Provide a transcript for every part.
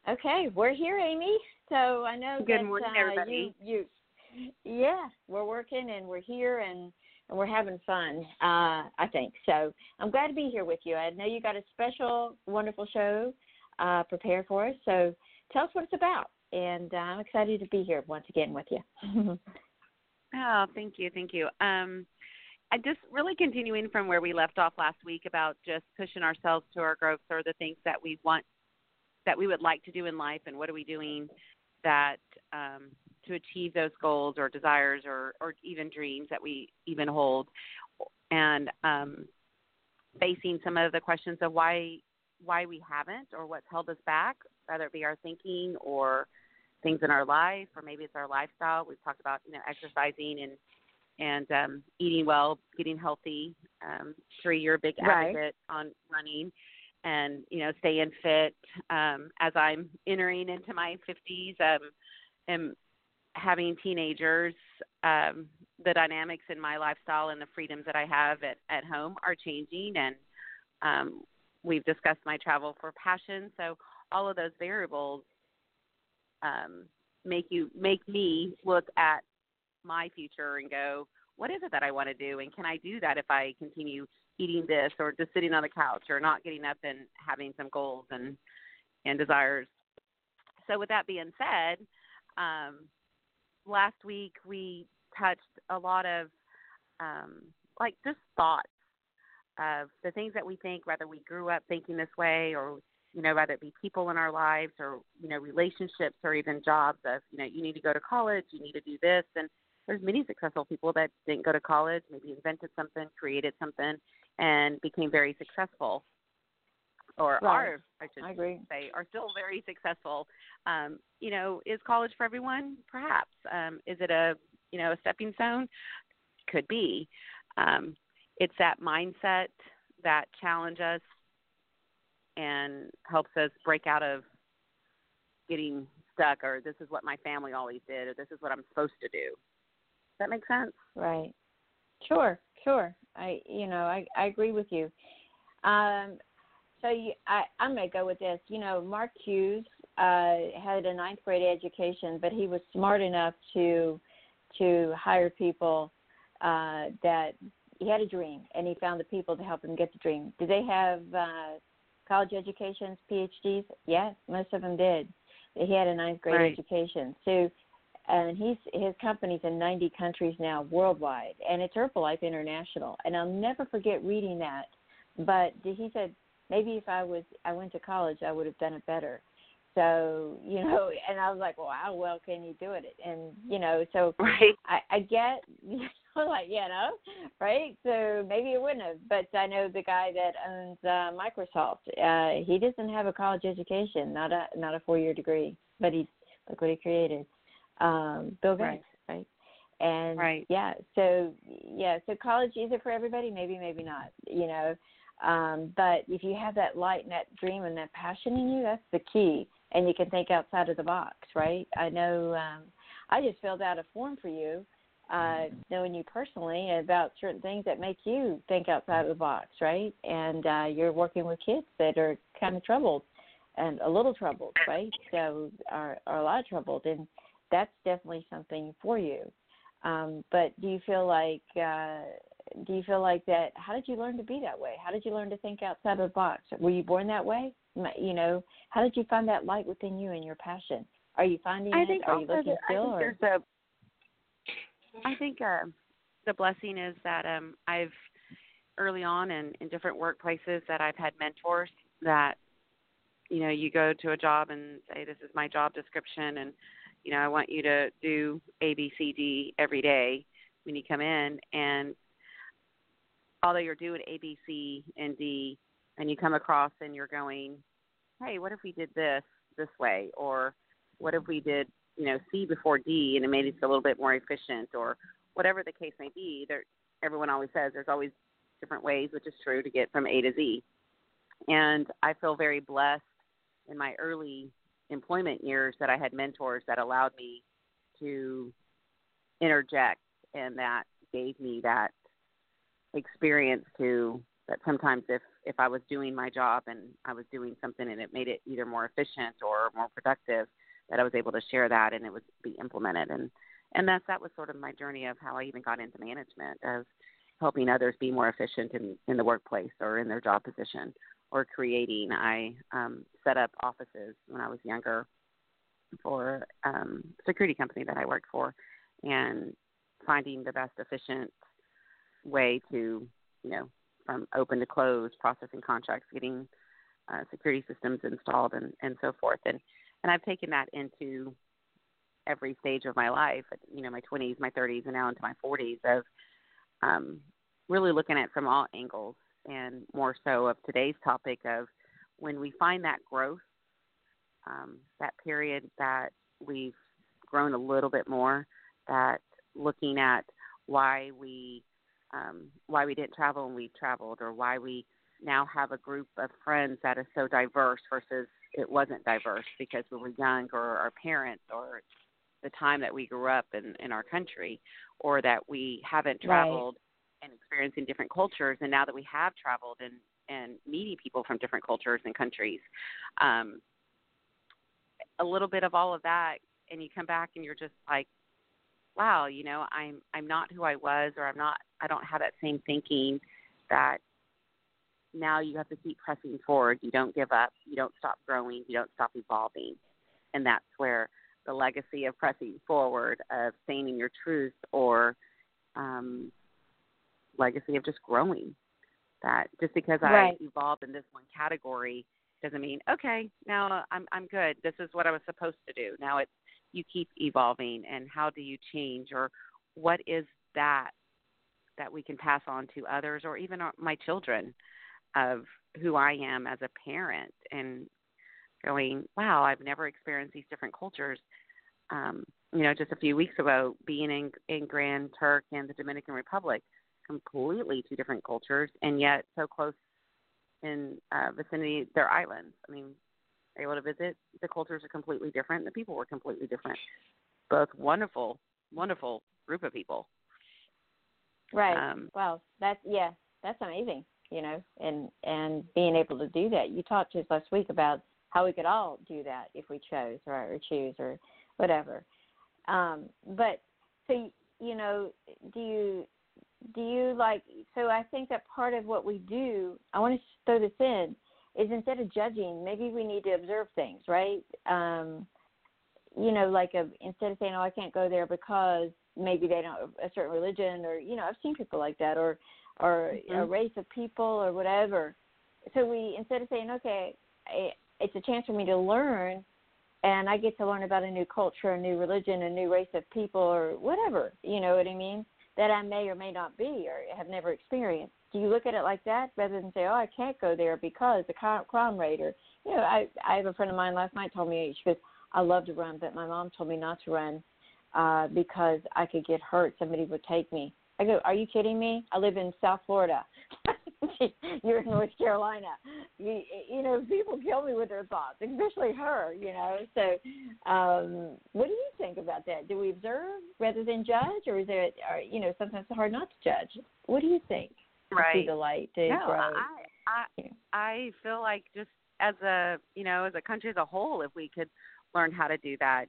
Okay, we're here, Amy. So I know Good that morning, everybody. yeah, we're working and we're here and we're having fun. I think so. I'm glad to be here with you. I know you got a special, wonderful show prepared for us. So tell us what it's about, and I'm excited to be here once again with you. Oh, thank you. I just really continuing from where we left off last week about just pushing ourselves to our growth or the things that we want, that we would like to do in life, and what are we doing that to achieve those goals or desires or even dreams that we even hold, and facing some of the questions of why we haven't, or what's held us back, whether it be our thinking or things in our life, or maybe it's our lifestyle. We've talked about, exercising and eating well, getting healthy. Sheree, you're a big advocate on running and, staying fit. As I'm entering into my 50s, am having teenagers, the dynamics in my lifestyle and the freedoms that I have at home are changing. And we've discussed my travel for passion. So all of those variables make me look at my future and go, what is it that I want to do? And can I do that if I continue eating this, or just sitting on the couch, or not getting up and having some goals and desires? So with that being said, last week we touched a lot of just thoughts of the things that we think, whether we grew up thinking this way, or whether it be people in our lives, or relationships, or even jobs of you need to go to college, you need to do this. And there's many successful people that didn't go to college, maybe invented something, created something, and became very successful, or are, I should say, are still very successful. Is college for everyone? Perhaps. Is it a stepping stone? Could be. It's that mindset that challenges us and helps us break out of getting stuck, or this is what my family always did, or this is what I'm supposed to do. Does that make sense? Right. Sure. I agree with you. I'm going to go with this. Mark Hughes had a ninth grade education, but he was smart enough to hire people that he had a dream, and he found the people to help him get the dream. Did they have college educations, PhDs? Yes, most of them did. He had a ninth grade education. So, and his company's in 90 countries now worldwide, and it's Herbalife International. And I'll never forget reading that. But he said, maybe if I went to college, I would have done it better. So, and I was like, well, how well can you do it? And, so I get, right? So maybe it wouldn't have. But I know the guy that owns Microsoft, he doesn't have a college education, not a 4-year degree, but look what he created. Bill Gates, right? And so college, is it for everybody? Maybe not, but if you have that light and that dream and that passion in you, that's the key. And you can think outside of the box, right? I know I just filled out a form for you, knowing you personally, about certain things that make you think outside of the box, right? And you're working with kids that are kind of troubled and a little troubled, right? So are a lot troubled, and that's definitely something for you. But do you feel like that? How did you learn to be that way? How did you learn to think outside of the box? Were you born that way? How did you find that light within you and your passion? Are you finding it? Are you looking still? I think the blessing is that I've early on in different workplaces that I've had mentors that, you go to a job and say, this is my job description, and I want you to do A, B, C, D every day when you come in. And although you're doing A, B, C, and D, and you come across and you're going, hey, what if we did this way? Or what if we did, C before D, and it made it a little bit more efficient, or whatever the case may be. Everyone always says there's always different ways, which is true, to get from A to Z. And I feel very blessed in my early employment years that I had mentors that allowed me to interject, and that gave me that experience to that sometimes if I was doing my job and I was doing something and it made it either more efficient or more productive, that I was able to share that and it would be implemented. And that was sort of my journey of how I even got into management, of helping others be more efficient in the workplace or in their job position, or creating. I set up offices when I was younger for a security company that I worked for, and finding the best efficient way to, from open to close, processing contracts, getting security systems installed, and so forth. And I've taken that into every stage of my life, my 20s, my 30s, and now into my 40s, of really looking at it from all angles, and more so of today's topic of when we find that growth, that period that we've grown a little bit more, that looking at why we didn't travel when we traveled, or why we now have a group of friends that is so diverse versus it wasn't diverse because we were young, or our parents, or the time that we grew up in our country, or that we haven't traveled and experiencing different cultures. And now that we have traveled and meeting people from different cultures and countries, a little bit of all of that, and you come back and you're just like, wow, I'm not who I was, or I don't have that same thinking. That now you have to keep pressing forward. You don't give up. You don't stop growing. You don't stop evolving. And that's where the legacy of pressing forward, of staying in your truth, or legacy of just growing. That just because I evolved in this one category doesn't mean, okay, now I'm good. This is what I was supposed to do. Now it's, you keep evolving, and how do you change, or what is that we can pass on to others, or even my children, of who I am as a parent, and going, wow, I've never experienced these different cultures. Just a few weeks ago, being in Grand Turk and the Dominican Republic, completely two different cultures, and yet so close in vicinity, their islands. I mean, able to visit, the cultures are completely different. The people were completely different. Both wonderful, wonderful group of people. Right. Wow. That's amazing, and being able to do that. You talked to us last week about how we could all do that if we chose, or choose, or whatever. But so, do you like, so I think that part of what we do, I want to throw this in, is instead of judging, maybe we need to observe things, right? Instead of saying, oh, I can't go there because maybe they don't have a certain religion, or, I've seen people like that, or a race of people, or whatever. So we, instead of saying, okay, it's a chance for me to learn, and I get to learn about a new culture, a new religion, a new race of people, or whatever, you know what I mean, that I may or may not be or have never experienced. Do you look at it like that, rather than say, oh, I can't go there because the crime rate? Or, I have a friend of mine last night told me, she goes, I love to run, but my mom told me not to run because I could get hurt. Somebody would take me. I go, are you kidding me? I live in South Florida. You're in North Carolina. People kill me with their thoughts, especially her, So what do you think about that? Do we observe rather than judge, or is there, sometimes it's hard not to judge? What do you think? Right. To see the light, to grow. I feel like just as a country as a whole, if we could learn how to do that,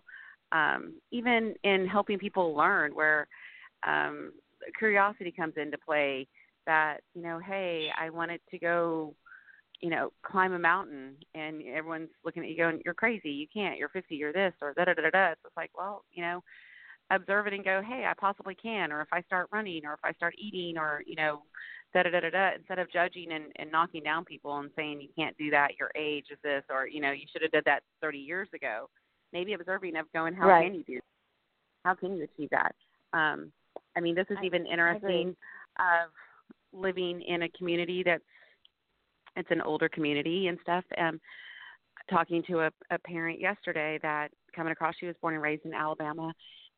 even in helping people learn, where curiosity comes into play, that, hey, I wanted to go, climb a mountain, and everyone's looking at you going, you're crazy, you can't, you're 50, you're this, or da-da-da-da-da. So it's like, well, observe it and go, hey, I possibly can, or if I start running, or if I start eating, or, da-da-da-da-da, instead of judging and knocking down people and saying you can't do that, your age is this, or, you should have did that 30 years ago. Maybe observing of going, how can you do that? How can you achieve that? This is even interesting of living in a community it's an older community and stuff. Talking to a parent yesterday that coming across, she was born and raised in Alabama,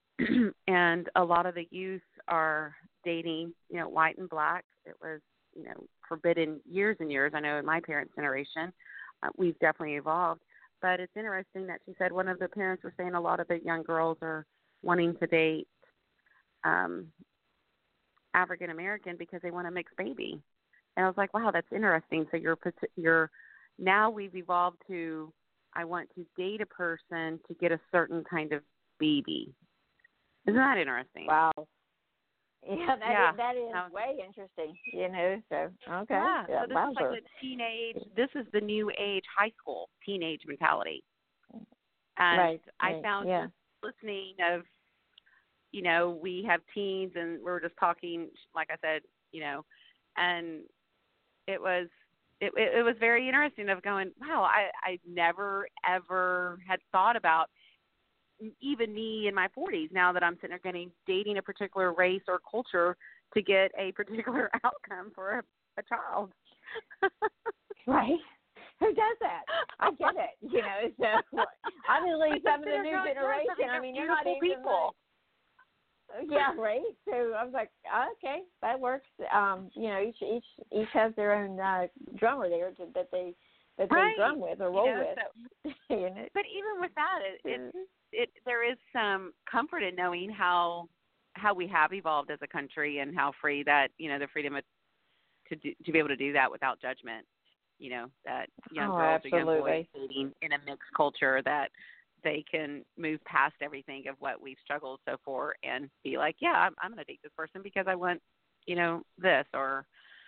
and a lot of the youth are dating, white and black. It was, forbidden years and years. I know in my parents' generation, we've definitely evolved. But it's interesting that she said one of the parents was saying a lot of the young girls are wanting to date African American because they want a mixed baby. And I was like, wow, that's interesting. So you're now we've evolved to, I want to date a person to get a certain kind of baby. Isn't that interesting? Wow. Yeah, that is way interesting, so, okay. Yeah, so this is like the teenage, this is the new age high school teenage mentality. And right. I found just listening of, we have teens and we're just talking, like I said, and it was very interesting of going, wow, I never ever had thought about even me in my 40s now that I'm sitting there dating a particular race or culture to get a particular outcome for a child. Right. Who does that? I get it. So obviously some of the new generation, I mean, you're not even people. Yeah, right. So I was like, okay, that works. Each has their own drummer there that they drum with or roll with. So, but even with that, there is some comfort in knowing how we have evolved as a country and how free that the freedom to be able to do that without judgment. That young girls or young boys dating in a mixed culture, that they can move past everything of what we've struggled so for and be like, yeah, I'm going to date this person because I want, this or,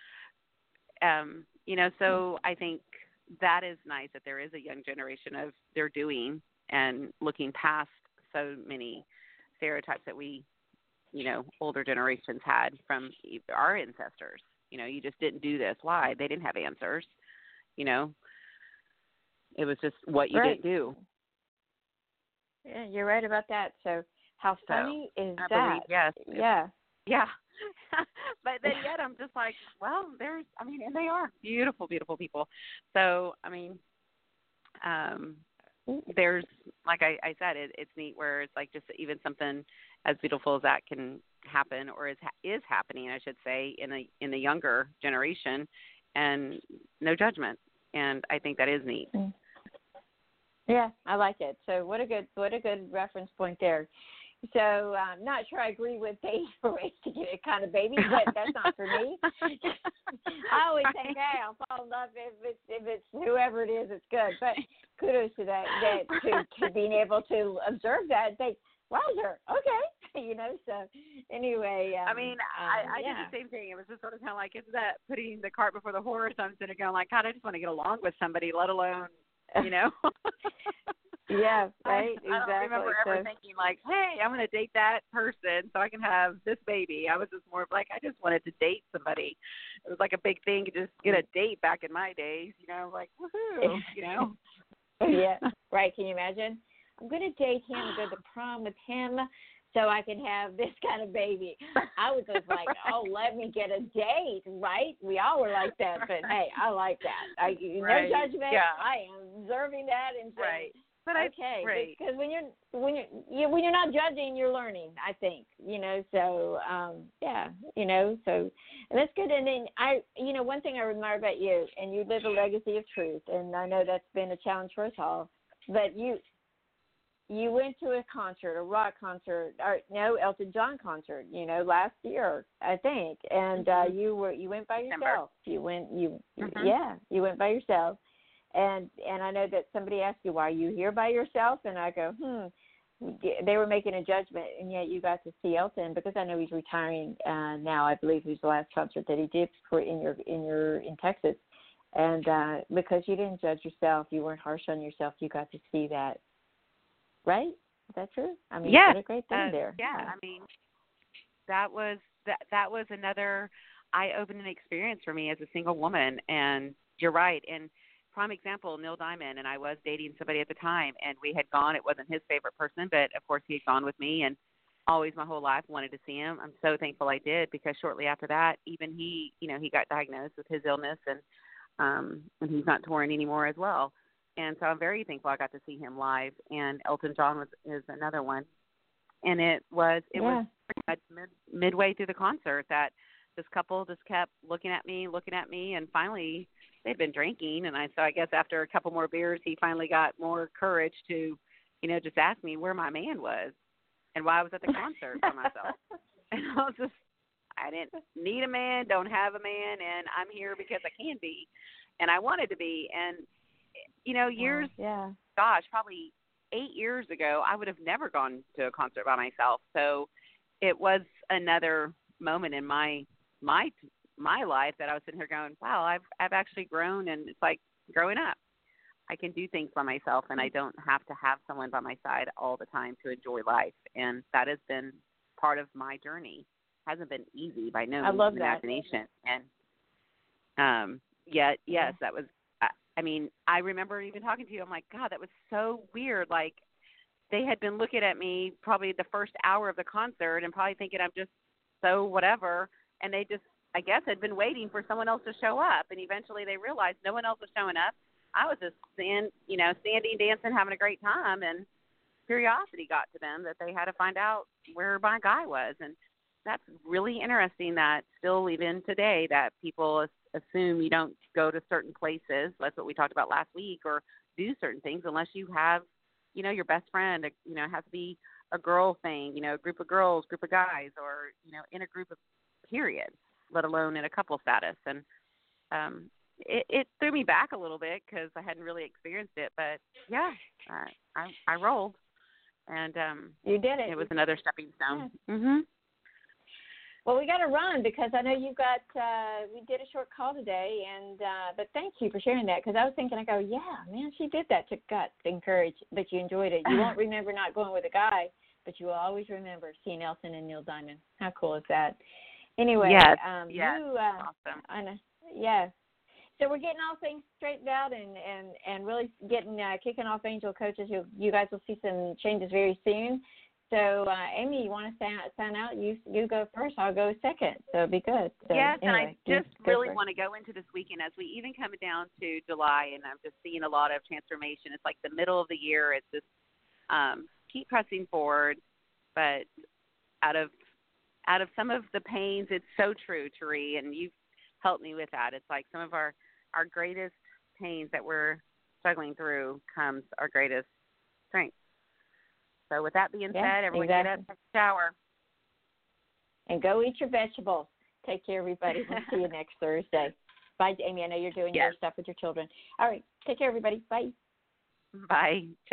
so I think that is nice that there is a young generation of they're doing and looking past so many stereotypes that we, older generations had from our ancestors. You just didn't do this. Why? They didn't have answers. It was just what you didn't do. Yeah, you're right about that. So how funny is I that? Believe, yes. Yeah. Yeah. But then yet I'm just like, well, and they are beautiful, beautiful people. So, there's, like I said, it's neat where it's like just even something as beautiful as that can happen or is happening, I should say, in the younger generation, and no judgment. And I think that is neat. Yeah, I like it. So what a good reference point there. So I'm not sure I agree with dating for race to get a kind of baby, but that's not for me. I always think, hey, I'll fall in love if it's whoever it is, it's good. But kudos to that to being able to observe that and think, wowzer, okay, So anyway, I did the same thing. It was just sort of kind of like, it's that putting the cart before the horse. I'm sitting there going like, God, I just want to get along with somebody, let alone, Yeah, right. I don't remember ever thinking like, hey, I'm going to date that person so I can have this baby. I was just more like, I just wanted to date somebody. It was like a big thing to just get a date back in my days, like, woohoo, Yeah, right. Can you imagine? I'm going to date him and go to the prom with him so I can have this kind of baby. I was just like, oh, let me get a date, right? We all were like that, but hey, I like that. No judgment. Yeah. I am observing that and saying, right. But okay, because when you're not judging, you're learning. I think So so and that's good. And then one thing I admire about you, and you live a legacy of truth, and I know that's been a challenge for us all. But you went to a concert, a rock concert, Elton John concert, last year, I think, and you went by yourself. You went by yourself. And I know that somebody asked you, why are you here by yourself? And I go, they were making a judgment, and yet you got to see Elton, because I know he's retiring now. I believe it was the last concert that he did in Texas. And because you didn't judge yourself, you weren't harsh on yourself, you got to see that. Right? Is that true? What a great thing there. Yeah, that was another eye-opening experience for me as a single woman. And you're right. And prime example, Neil Diamond, and I was dating somebody at the time, and we had gone. It wasn't his favorite person, but of course he had gone with me, and always my whole life wanted to see him. I'm so thankful I did, because shortly after that, even he got diagnosed with his illness, and he's not touring anymore as well. And so I'm very thankful I got to see him live. And Elton John is another one. And it was midway through the concert that this couple just kept looking at me, and finally they'd been drinking. And so I guess after a couple more beers, he finally got more courage to, just ask me where my man was and why I was at the concert by myself. And I didn't need a man, don't have a man, and I'm here because I can be, and I wanted to be. And, years, gosh, probably 8 years ago, I would have never gone to a concert by myself. So it was another moment in my life that I was sitting here going, wow, I've actually grown, and it's like growing up. I can do things by myself, and I don't have to have someone by my side all the time to enjoy life. And that has been part of my journey. It hasn't been easy by no means of imagination. And yet, yes, that was, I remember even talking to you. I'm like, God, that was so weird. Like, they had been looking at me probably the first hour of the concert and probably thinking I'm just so whatever. And they just, I guess, had been waiting for someone else to show up. And eventually they realized no one else was showing up. I was just standing, dancing, having a great time, and curiosity got to them that they had to find out where my guy was. And that's really interesting that still even today that people assume you don't go to certain places. That's what we talked about last week, or do certain things unless you have, your best friend. It has to be a girl thing, a group of girls, group of guys, or, in a group of period, let alone in a couple status. And it threw me back a little bit because I hadn't really experienced it. But, yeah, I rolled. And you did it. It was another stepping stone. Yeah. Mm-hmm. Well, we got to run because I know you got. We did a short call today, and but thank you for sharing that because I was thinking, man, she did that to encourage that you enjoyed it. You won't remember not going with a guy, but you will always remember seeing Nelson and Neil Diamond. How cool is that? Anyway, yes, awesome. I know, yeah. So we're getting all things straightened out and really getting kicking off Angel Coaches. You guys will see some changes very soon. So, Amy, you want to sign out? You go first. I'll go second. So it'll be good. So, yes, anyway, and I just really want to go into this weekend as we even come down to July, and I'm just seeing a lot of transformation. It's like the middle of the year. It's just keep pressing forward. But out of some of the pains, it's so true, Therese, and you've helped me with that. It's like some of our greatest pains that we're struggling through comes our greatest strength. So with that being said, everyone get up, take a shower. And go eat your vegetables. Take care, everybody. We'll see you next Thursday. Bye, Amy. I know you're doing your stuff with your children. All right. Take care, everybody. Bye. Bye.